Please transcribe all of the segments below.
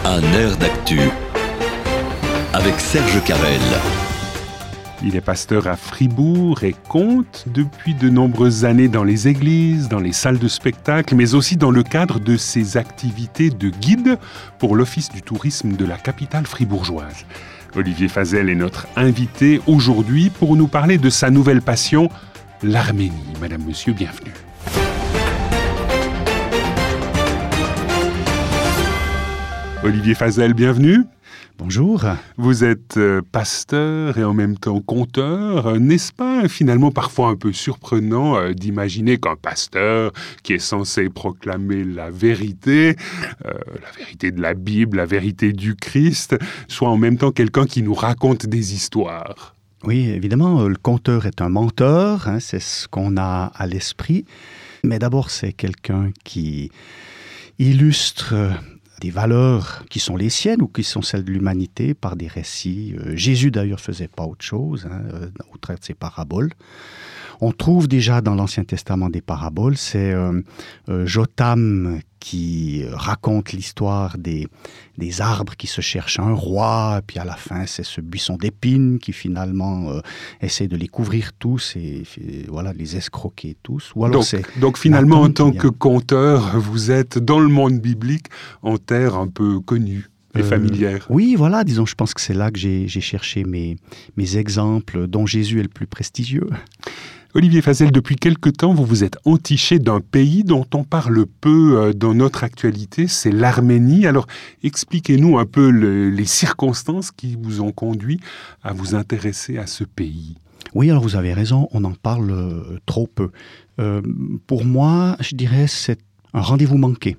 Un air d'actu avec Serge Carrel. Il est pasteur à Fribourg et compte depuis de nombreuses années dans les églises, dans les salles de spectacle, mais aussi dans le cadre de ses activités de guide pour l'Office du tourisme de la capitale fribourgeoise. Olivier Fazel est notre invité aujourd'hui pour nous parler de sa nouvelle passion, l'Arménie. Madame, monsieur, bienvenue. Olivier Fazel, bienvenue. Bonjour. Vous êtes pasteur et en même temps conteur. N'est-ce pas finalement parfois un peu surprenant d'imaginer qu'un pasteur qui est censé proclamer la vérité de la Bible, la vérité du Christ, soit en même temps quelqu'un qui nous raconte des histoires? Oui, évidemment, le conteur est un menteur, c'est ce qu'on a à l'esprit. Mais d'abord, c'est quelqu'un qui illustre des valeurs qui sont les siennes ou qui sont celles de l'humanité par des récits. Jésus d'ailleurs faisait pas autre chose au travers de ses paraboles. On trouve déjà dans l'Ancien Testament des paraboles. C'est Jotham qui raconte l'histoire des arbres qui se cherchent un roi, et puis à la fin c'est ce buisson d'épines qui finalement essaie de les couvrir tous et voilà, les escroquer tous. Ou alors donc finalement en tant que conteur, vous êtes dans le monde biblique en terre un peu connue et familière. Oui, voilà, disons, je pense que c'est là que j'ai cherché mes exemples dont Jésus est le plus prestigieux. Olivier Fazel, depuis quelque temps, vous vous êtes entiché d'un pays dont on parle peu dans notre actualité, c'est l'Arménie. Alors, expliquez-nous un peu les circonstances qui vous ont conduit à vous intéresser à ce pays. Oui, alors vous avez raison, on en parle trop peu. Pour moi, je dirais c'est un rendez-vous manqué.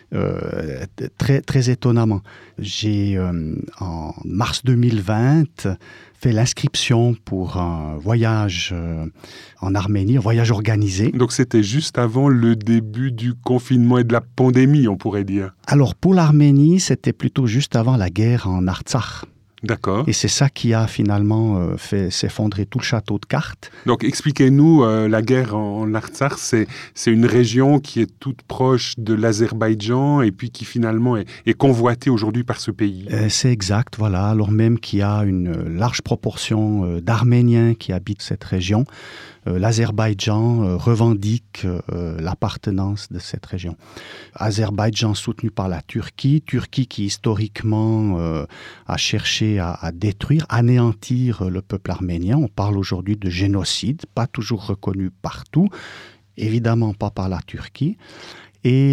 Très, très étonnamment. J'ai, en mars 2020, fait l'inscription pour un voyage en Arménie, un voyage organisé. Donc c'était juste avant le début du confinement et de la pandémie, on pourrait dire. Alors pour l'Arménie, c'était plutôt juste avant la guerre en Artsakh. D'accord. Et c'est ça qui a finalement fait s'effondrer tout le château de cartes. Donc expliquez-nous, la guerre en Artsakh, c'est une région qui est toute proche de l'Azerbaïdjan et puis qui finalement est convoitée aujourd'hui par ce pays. C'est exact, voilà. Alors même qu'il y a une large proportion d'Arméniens qui habitent cette région, l'Azerbaïdjan revendique l'appartenance de cette région. Azerbaïdjan soutenu par la Turquie qui historiquement a cherché à détruire, anéantir le peuple arménien. On parle aujourd'hui de génocide, pas toujours reconnu partout, évidemment pas par la Turquie. Et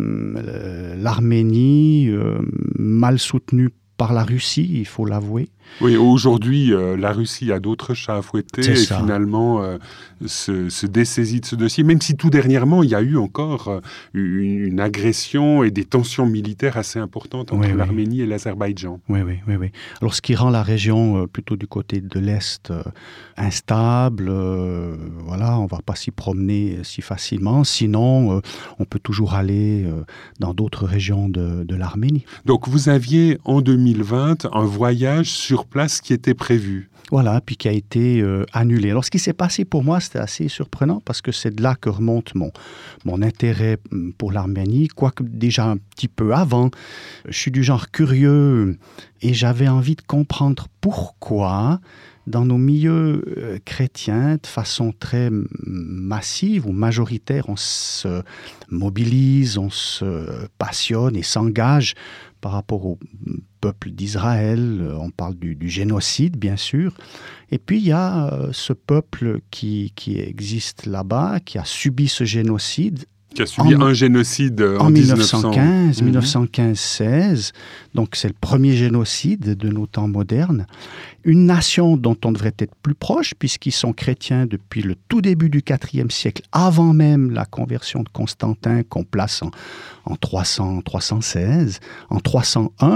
l'Arménie, mal soutenue par la Russie, il faut l'avouer. Oui, aujourd'hui, la Russie a d'autres chats à fouetter et finalement se dessaisit de ce dossier, même si tout dernièrement, il y a eu encore une agression et des tensions militaires assez importantes entre l'Arménie et l'Azerbaïdjan. Oui. Alors, ce qui rend la région plutôt du côté de l'Est instable, voilà, on ne va pas s'y promener si facilement. Sinon, on peut toujours aller dans d'autres régions de l'Arménie. Donc, vous aviez en 2020 un voyage sur place qui était prévu. Voilà, puis qui a été annulé. Alors, ce qui s'est passé pour moi, c'était assez surprenant parce que c'est de là que remonte mon intérêt pour l'Arménie, quoique déjà un petit peu avant. Je suis du genre curieux et j'avais envie de comprendre pourquoi, dans nos milieux chrétiens, de façon très massive ou majoritaire, on se mobilise, on se passionne et s'engage par rapport au peuple d'Israël. On parle du génocide, bien sûr. Et puis, il y a ce peuple qui existe là-bas, qui a subi ce génocide. Qui a subi un génocide en 1915, 1915-16. Donc, c'est le premier génocide de nos temps modernes. Une nation dont on devrait être plus proche, puisqu'ils sont chrétiens depuis le tout début du IVe siècle, avant même la conversion de Constantin, qu'on place en 316. En 301,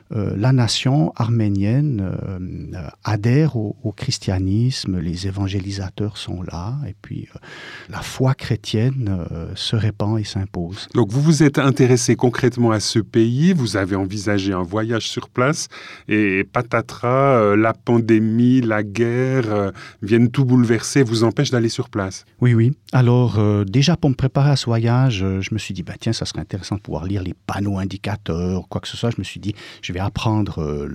la nation arménienne adhère au christianisme, les évangélisateurs sont là, et puis la foi chrétienne se répand et s'impose. Donc vous vous êtes intéressé concrètement à ce pays, vous avez envisagé un voyage sur place, et patatras, la pandémie, la guerre viennent tout bouleverser, vous empêchent d'aller sur place. Oui. Alors déjà pour me préparer à ce voyage, je me suis dit, tiens, ça serait intéressant de pouvoir lire les panneaux indicateurs, quoi que ce soit. Je me suis dit, je vais apprendre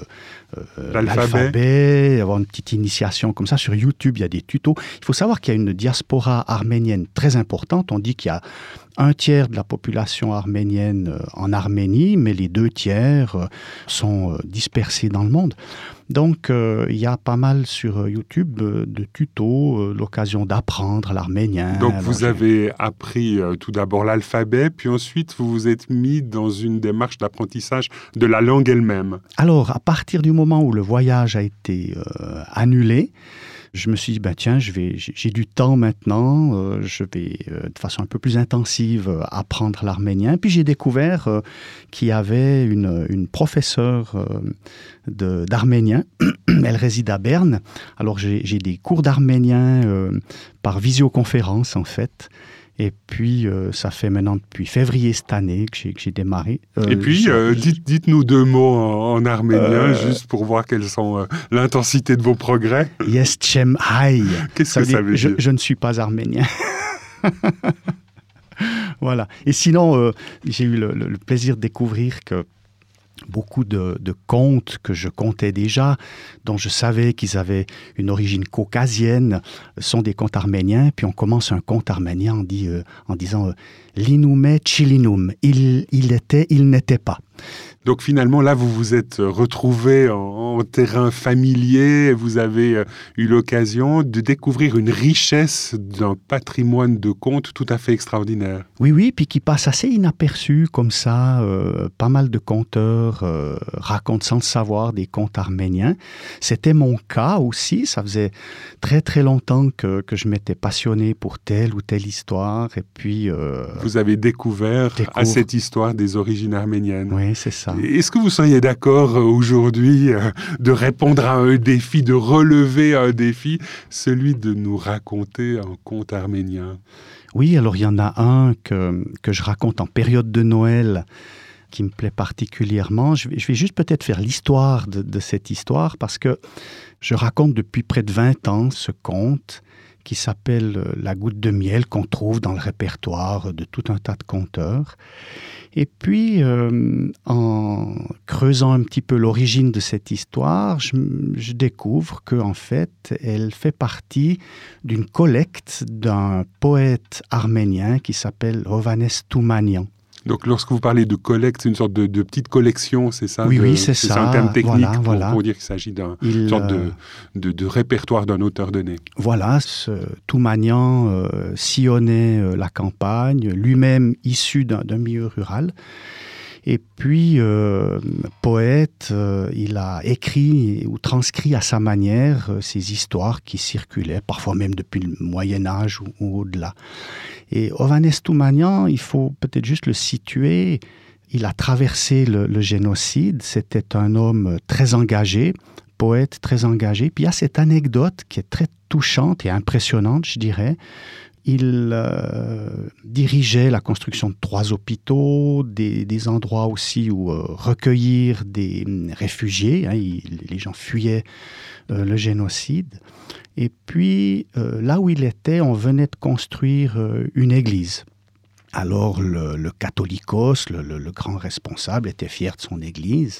l'alphabet, avoir une petite initiation comme ça. Sur YouTube, il y a des tutos. Il faut savoir qu'il y a une diaspora arménienne très importante. On dit qu'il y a 1/3 de la population arménienne en Arménie, mais les 2/3 sont dispersés dans le monde. Donc, il y a pas mal sur YouTube de tutos, l'occasion d'apprendre l'arménien. Donc, vous avez appris tout d'abord l'alphabet, puis ensuite, vous vous êtes mis dans une démarche d'apprentissage de la langue elle-même. Alors, à partir du moment où le voyage a été annulé, je me suis dit, tiens, j'ai du temps maintenant, je vais de façon un peu plus intensive apprendre l'arménien. Puis j'ai découvert qu'il y avait une professeure d'arménien. Elle réside à Berne. Alors j'ai des cours d'arménien par visioconférence en fait. Et puis, ça fait maintenant depuis février cette année que j'ai démarré. Et puis, dites-nous 2 mots en arménien, juste pour voir quelles sont l'intensité de vos progrès. Yestchem Hay. Qu'est-ce que ça veut dire ? Je ne suis pas arménien. Voilà. Et sinon, j'ai eu le plaisir de découvrir que beaucoup de contes que je comptais déjà, dont je savais qu'ils avaient une origine caucasienne, sont des contes arméniens. Puis on commence un conte arménien en disant « L'inume chilinum », il n'était pas. Donc finalement, là, vous vous êtes retrouvés en terrain familier, vous avez eu l'occasion de découvrir une richesse d'un patrimoine de contes tout à fait extraordinaire. Oui, puis qui passe assez inaperçu comme ça. Pas mal de conteurs racontent sans le savoir des contes arméniens. C'était mon cas aussi. Ça faisait très très longtemps que je m'étais passionné pour telle ou telle histoire. Et puis... vous avez découvert à cette histoire des origines arméniennes. Oui, c'est ça. Est-ce que vous seriez d'accord aujourd'hui de répondre à un défi, de relever un défi, celui de nous raconter un conte arménien ? Oui, alors il y en a un que je raconte en période de Noël qui me plaît particulièrement. Je vais juste peut-être faire l'histoire de cette histoire parce que je raconte depuis près de 20 ans ce conte qui s'appelle « La goutte de miel » qu'on trouve dans le répertoire de tout un tas de conteurs. Et puis, en creusant un petit peu l'origine de cette histoire, je découvre qu'en fait, elle fait partie d'une collecte d'un poète arménien qui s'appelle Hovhannes Toumanian. Donc, lorsque vous parlez de collecte, c'est une sorte de petite collection, c'est ça ? Oui, c'est ça. C'est un terme technique voilà. pour dire qu'il s'agit d'une sorte de répertoire d'un auteur donné. Voilà, ce Toumanian sillonnait la campagne, lui-même issu d'un milieu rural. Et puis, poète, il a écrit ou transcrit à sa manière ces histoires qui circulaient, parfois même depuis le Moyen-Âge ou au-delà. Et Hovhannes Toumanian, il faut peut-être juste le situer, il a traversé le génocide, c'était un homme très engagé, poète très engagé. Puis il y a cette anecdote qui est très touchante et impressionnante, je dirais. Il dirigeait la construction de 3 hôpitaux, des endroits aussi où recueillir des réfugiés. Les gens fuyaient le génocide. Et puis, là où il était, on venait de construire une église. Alors, le catholicos, le grand responsable, était fier de son église.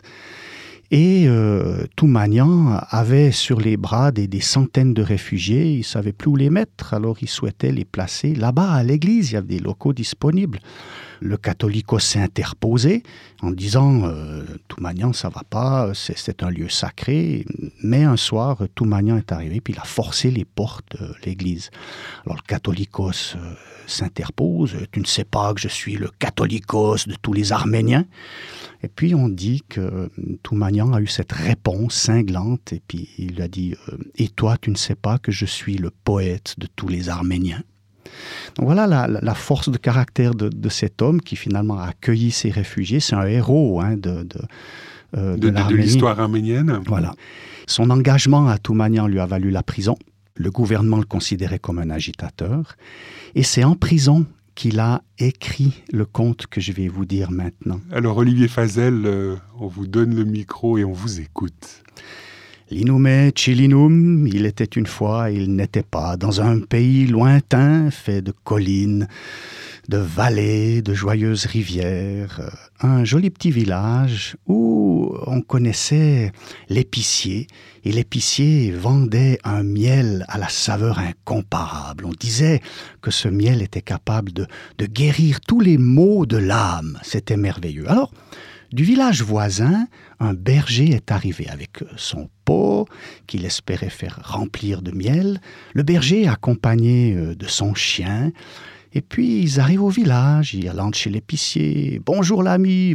Et Toumanian avait sur les bras des centaines de réfugiés. Il ne savait plus où les mettre, alors il souhaitait les placer là-bas à l'église. Il y avait des locaux disponibles. Le catholicos s'est interposé en disant Toumanian, ça ne va pas, c'est un lieu sacré. Mais un soir, Toumanian est arrivé puis il a forcé les portes de l'église. Alors le catholicos s'interpose. Tu ne sais pas que je suis le catholicos de tous les Arméniens. Et puis on dit que Toumanian a eu cette réponse cinglante et puis il lui a dit « Et toi, tu ne sais pas que je suis le poète de tous les Arméniens ?» Donc voilà la force de caractère de cet homme qui finalement a accueilli ces réfugiés. C'est un héros de l'Arménie. De l'histoire arménienne. Voilà. Son engagement à Toumanian lui a valu la prison. Le gouvernement le considérait comme un agitateur. Et c'est en prison qu'il a écrit le conte que je vais vous dire maintenant. Alors Olivier Fazel, on vous donne le micro et on vous écoute. L'inume Chilinum, il était une fois, il n'était pas, dans un pays lointain fait de collines, de vallées, de joyeuses rivières, un joli petit village où on connaissait l'épicier, et l'épicier vendait un miel à la saveur incomparable. On disait que ce miel était capable de guérir tous les maux de l'âme. C'était merveilleux. Alors, du village voisin, un berger est arrivé avec son pot qu'il espérait faire remplir de miel. Le berger accompagné de son chien. Et puis ils arrivent au village, ils rentrent chez l'épicier. « Bonjour l'ami,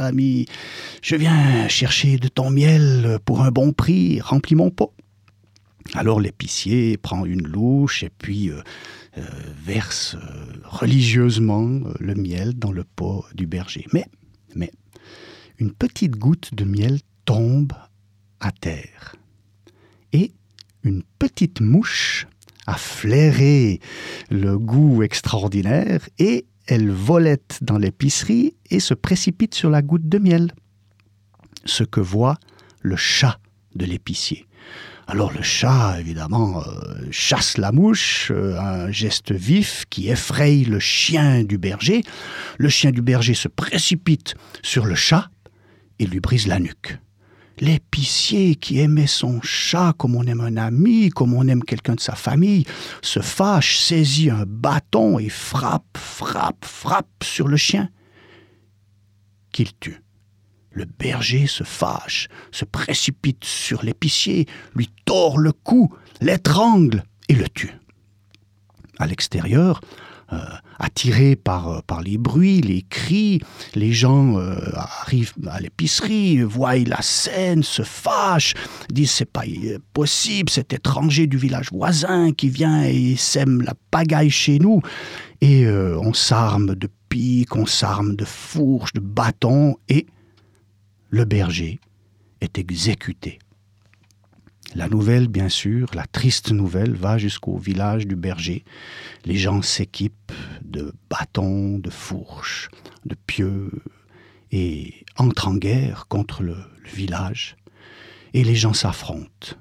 je viens chercher de ton miel pour un bon prix, remplis mon pot. » Alors l'épicier prend une louche et puis verse religieusement le miel dans le pot du berger. Mais une petite goutte de miel tombe à terre. Et une petite mouche a flairé le goût extraordinaire et elle volette dans l'épicerie et se précipite sur la goutte de miel. Ce que voit le chat de l'épicier. Alors le chat, évidemment, chasse la mouche, un geste vif qui effraie le chien du berger. Le chien du berger se précipite sur le chat et lui brise la nuque. L'épicier qui aimait son chat comme on aime un ami, comme on aime quelqu'un de sa famille, se fâche, saisit un bâton et frappe sur le chien, qu'il tue. Le berger se fâche, se précipite sur l'épicier, lui tord le cou, l'étrangle et le tue. À l'extérieur, attirés par les bruits, les cris, les gens arrivent à l'épicerie, voient la scène, se fâchent, disent c'est pas possible, cet étranger du village voisin qui vient et sème la pagaille chez nous. Et on s'arme de piques, on s'arme de fourches, de bâtons, et le berger est exécuté. La nouvelle, bien sûr, la triste nouvelle, va jusqu'au village du berger. Les gens s'équipent de bâtons, de fourches, de pieux et entrent en guerre contre le village. Et les gens s'affrontent.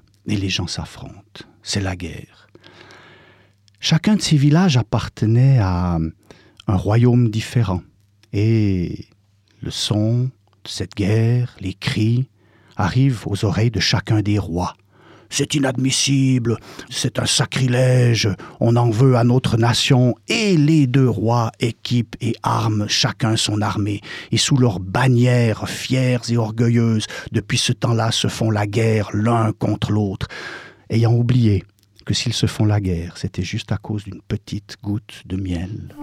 C'est la guerre. Chacun de ces villages appartenait à un royaume différent. Et le son de cette guerre, les cris, arrivent aux oreilles de chacun des rois. C'est inadmissible, c'est un sacrilège, on en veut à notre nation. Et les deux rois équipent et arment chacun son armée. Et sous leurs bannières fières et orgueilleuses, depuis ce temps-là se font la guerre l'un contre l'autre, ayant oublié que s'ils se font la guerre, c'était juste à cause d'une petite goutte de miel.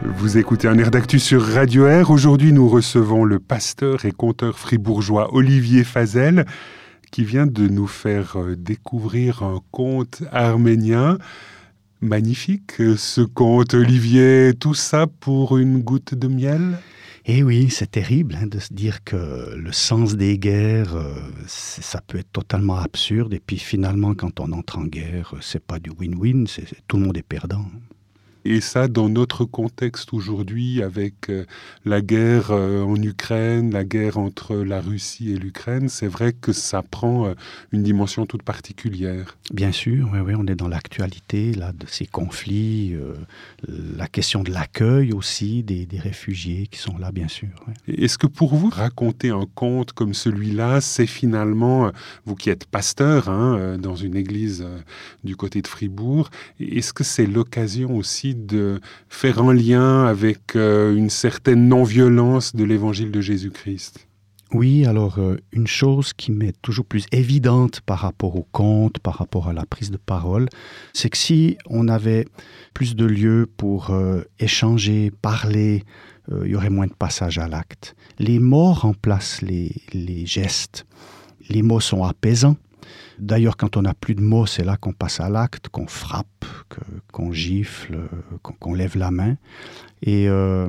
Vous écoutez un air d'actu sur Radio Air. Aujourd'hui, nous recevons le pasteur et conteur fribourgeois Olivier Fazel, qui vient de nous faire découvrir un conte arménien. Magnifique ce conte, Olivier. Tout ça pour une goutte de miel ? Eh oui, c'est terrible de se dire que le sens des guerres, ça peut être totalement absurde. Et puis finalement, quand on entre en guerre, c'est pas du win-win, tout le monde est perdant. Et ça, dans notre contexte aujourd'hui, avec la guerre en Ukraine, la guerre entre la Russie et l'Ukraine, c'est vrai que ça prend une dimension toute particulière. Bien sûr, oui, on est dans l'actualité là, de ces conflits, la question de l'accueil aussi des réfugiés qui sont là, bien sûr. Oui. Est-ce que pour vous, raconter un conte comme celui-là, c'est finalement, vous qui êtes pasteur dans une église du côté de Fribourg, est-ce que c'est l'occasion aussi de faire un lien avec une certaine non-violence de l'évangile de Jésus-Christ? Oui, alors une chose qui m'est toujours plus évidente par rapport au conte, par rapport à la prise de parole, c'est que si on avait plus de lieux pour échanger, parler, il y aurait moins de passage à l'acte. Les mots remplacent les gestes. Les mots sont apaisants. D'ailleurs, quand on n'a plus de mots, c'est là qu'on passe à l'acte, qu'on frappe, qu'on gifle, qu'on lève la main. Et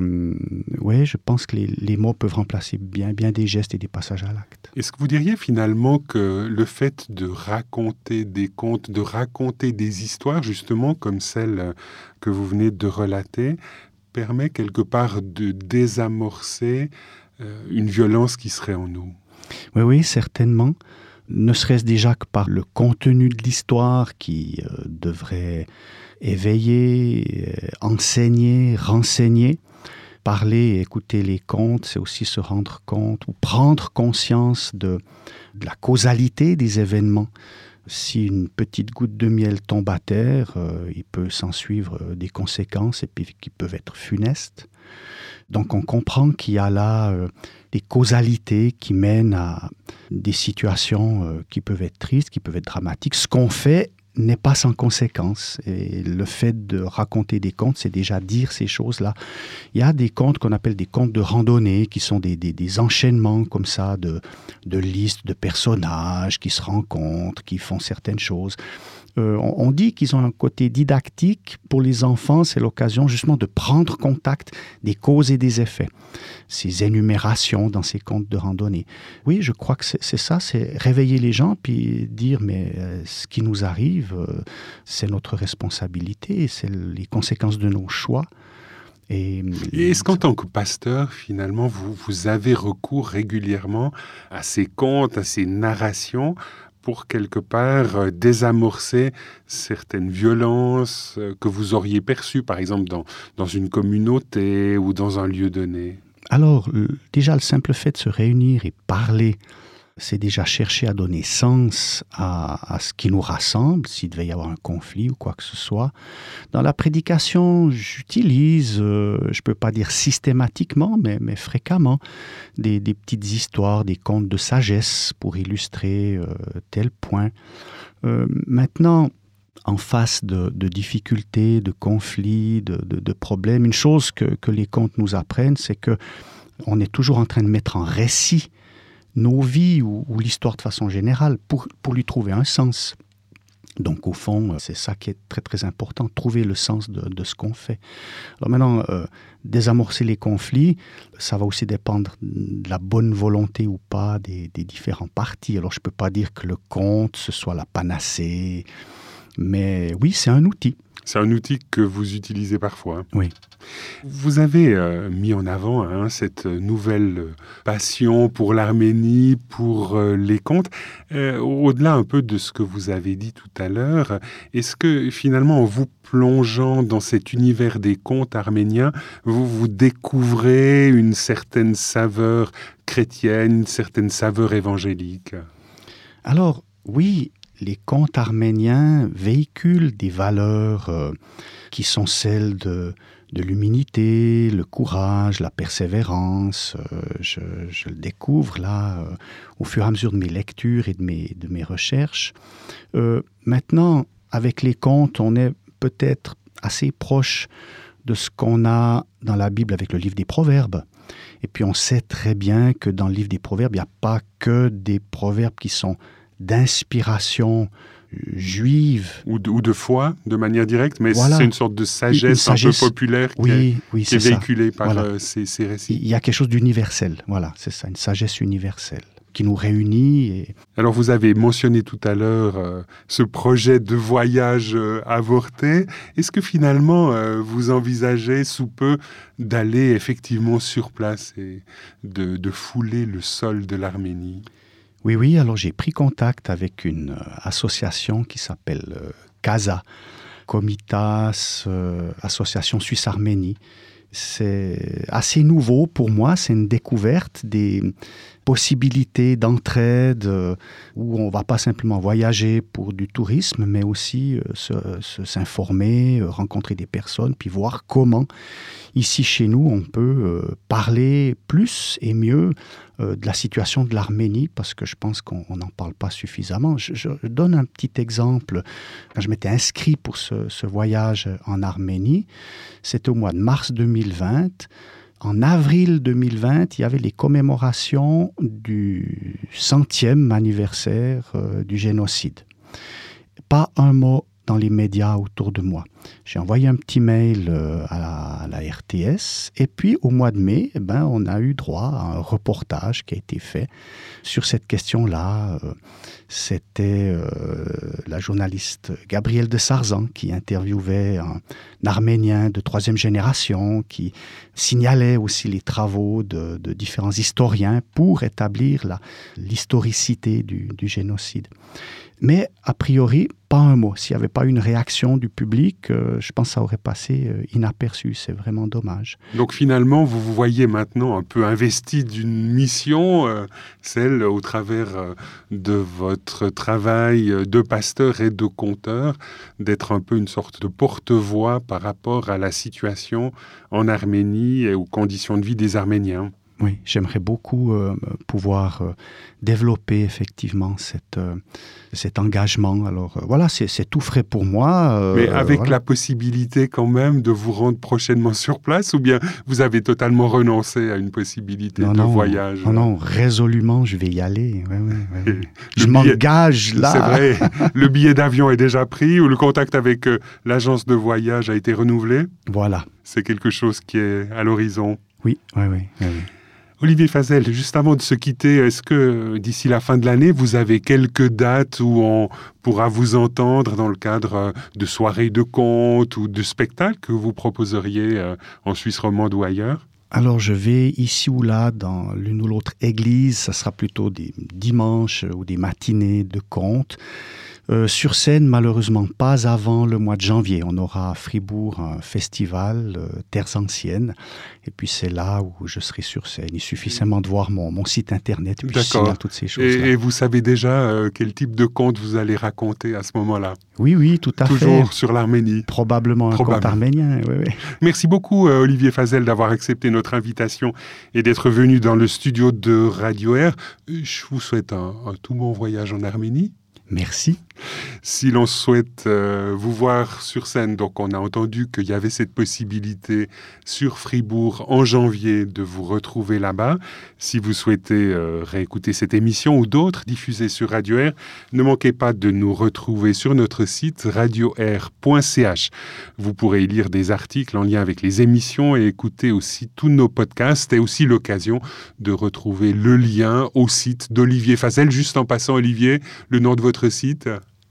je pense que les mots peuvent remplacer bien des gestes et des passages à l'acte. Est-ce que vous diriez finalement que le fait de raconter des contes, de raconter des histoires, justement comme celle que vous venez de relater, permet quelque part de désamorcer une violence qui serait en nous? Oui, certainement. Ne serait-ce déjà que par le contenu de l'histoire qui devrait éveiller, enseigner, renseigner. Parler et écouter les contes, c'est aussi se rendre compte ou prendre conscience de la causalité des événements. Si une petite goutte de miel tombe à terre, il peut s'en suivre des conséquences et puis qui peuvent être funestes. Donc on comprend qu'il y a là des causalités qui mènent à des situations qui peuvent être tristes, qui peuvent être dramatiques. Ce qu'on fait n'est pas sans conséquence. Et le fait de raconter des contes, c'est déjà dire ces choses-là. Il y a des contes qu'on appelle des contes de randonnée, qui sont des enchaînements comme ça de listes de personnages qui se rencontrent, qui font certaines choses. On dit qu'ils ont un côté didactique. Pour les enfants, c'est l'occasion justement de prendre contact des causes et des effets. Ces énumérations dans ces contes de randonnée. Oui, je crois que c'est ça, c'est réveiller les gens puis dire mais ce qui nous arrive, c'est notre responsabilité, c'est les conséquences de nos choix. Et est-ce qu'en tant que pasteur, finalement, vous avez recours régulièrement à ces contes, à ces narrations pour quelque part désamorcer certaines violences que vous auriez perçues, par exemple dans une communauté ou dans un lieu donné? Alors, déjà le simple fait de se réunir et parler, c'est déjà chercher à donner sens à ce qui nous rassemble, s'il devait y avoir un conflit ou quoi que ce soit. Dans la prédication, j'utilise, je ne peux pas dire systématiquement, mais fréquemment, des petites histoires, des contes de sagesse pour illustrer tel point. Maintenant, en face de difficultés, de conflits, de problèmes, une chose que les contes nous apprennent, c'est qu'on est toujours en train de mettre en récit nos vies ou l'histoire de façon générale pour lui trouver un sens. Donc au fond, c'est ça qui est très très important, trouver le sens de ce qu'on fait. Alors maintenant, désamorcer les conflits, ça va aussi dépendre de la bonne volonté ou pas des différents partis. Alors je ne peux pas dire que le conte, ce soit la panacée, mais oui, c'est un outil. C'est un outil que vous utilisez parfois. Oui. Vous avez mis en avant cette nouvelle passion pour l'Arménie, pour les contes. Au-delà un peu de ce que vous avez dit tout à l'heure, est-ce que finalement, en vous plongeant dans cet univers des contes arméniens, vous découvrez une certaine saveur chrétienne, une certaine saveur évangélique? Alors, oui, les contes arméniens véhiculent des valeurs qui sont celles de l'humilité, le courage, la persévérance. Je le découvre là au fur et à mesure de mes lectures et de mes recherches. Maintenant, avec les contes, on est peut-être assez proche de ce qu'on a dans la Bible avec le livre des Proverbes. Et puis on sait très bien que dans le livre des Proverbes, il n'y a pas que des proverbes qui sont d'inspiration juive. Ou de foi, de manière directe, mais voilà. C'est une sorte de sagesse un peu populaire qui est véhiculée par ces récits. Il y a quelque chose d'universel, voilà, c'est ça, une sagesse universelle qui nous réunit. Alors vous avez mentionné tout à l'heure ce projet de voyage avorté. Est-ce que finalement vous envisagez sous peu d'aller effectivement sur place et de fouler le sol de l'Arménie ? Oui, alors j'ai pris contact avec une association qui s'appelle CASA, Comitas, Association Suisse-Arménie. C'est assez nouveau pour moi, c'est une découverte des possibilités d'entraide où on ne va pas simplement voyager pour du tourisme, mais aussi s'informer, rencontrer des personnes, puis voir comment, ici chez nous, on peut parler plus et mieux de la situation de l'Arménie, parce que je pense qu'on n'en parle pas suffisamment. Je donne un petit exemple. Quand je m'étais inscrit pour ce voyage en Arménie, c'était au mois de mars 2020. En avril 2020, il y avait les commémorations du 100e anniversaire du génocide. Pas un mot dans les médias autour de moi. J'ai envoyé un petit mail à la RTS et puis au mois de mai, on a eu droit à un reportage qui a été fait sur cette question-là. C'était la journaliste Gabrielle de Sarzan qui interviewait un Arménien de 3e génération qui signalait aussi les travaux de différents historiens pour établir l'historicité du génocide. Mais a priori, pas un mot. S'il n'y avait pas une réaction du public, je pense que ça aurait passé inaperçu. C'est vraiment dommage. Donc finalement, vous vous voyez maintenant un peu investi d'une mission, celle au travers de votre travail de pasteur et de conteur, d'être un peu une sorte de porte-voix par rapport à la situation en Arménie et aux conditions de vie des Arméniens. Oui, j'aimerais beaucoup pouvoir développer effectivement cet engagement. Alors voilà, c'est tout frais pour moi. Mais avec la possibilité quand même de vous rendre prochainement sur place, ou bien vous avez totalement renoncé à une possibilité de voyage? Non, résolument, je vais y aller. Ouais. Je m'engage là. C'est vrai, le billet d'avion est déjà pris, ou le contact avec l'agence de voyage a été renouvelé? Voilà. C'est quelque chose qui est à l'horizon? Oui. Olivier Fazel, juste avant de se quitter, est-ce que d'ici la fin de l'année, vous avez quelques dates où on pourra vous entendre dans le cadre de soirées de contes ou de spectacles que vous proposeriez en Suisse romande ou ailleurs? Alors, je vais ici ou là dans l'une ou l'autre église. Ça sera plutôt des dimanches ou des matinées de contes. Sur scène, malheureusement, pas avant le mois de janvier. On aura à Fribourg un festival, Terres Anciennes. Et puis, c'est là où je serai sur scène. Il suffit seulement de voir mon site internet et puis je signale toutes ces choses-là. Et vous savez déjà quel type de conte vous allez raconter à ce moment-là? Oui, tout à fait. Toujours sur l'Arménie? Probablement un conte arménien, oui. Merci beaucoup, Olivier Fazel, d'avoir accepté notre invitation et d'être venu dans le studio de Radio Air. Je vous souhaite un tout bon voyage en Arménie. Merci. Si l'on souhaite vous voir sur scène, donc on a entendu qu'il y avait cette possibilité sur Fribourg en janvier de vous retrouver là-bas. Si vous souhaitez réécouter cette émission ou d'autres diffusées sur Radio Air, ne manquez pas de nous retrouver sur notre site radioair.ch. Vous pourrez y lire des articles en lien avec les émissions et écouter aussi tous nos podcasts et aussi l'occasion de retrouver le lien au site d'Olivier Fazel. Juste en passant, Olivier, le nom de votre site ?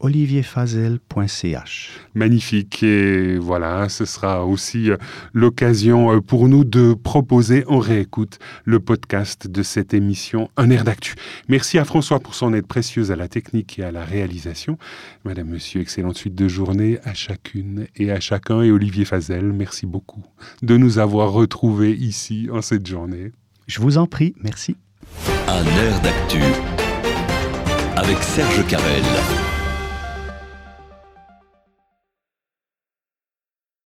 olivierfazel.ch. Magnifique. Et voilà, ce sera aussi l'occasion pour nous de proposer en réécoute le podcast de cette émission Un air d'actu. Merci à François pour son aide précieuse à la technique et à la réalisation. Madame, Monsieur, excellente suite de journée à chacune et à chacun. Et Olivier Fazel, merci beaucoup de nous avoir retrouvés ici en cette journée. Je vous en prie, merci. Un air d'actu avec Serge Carrel.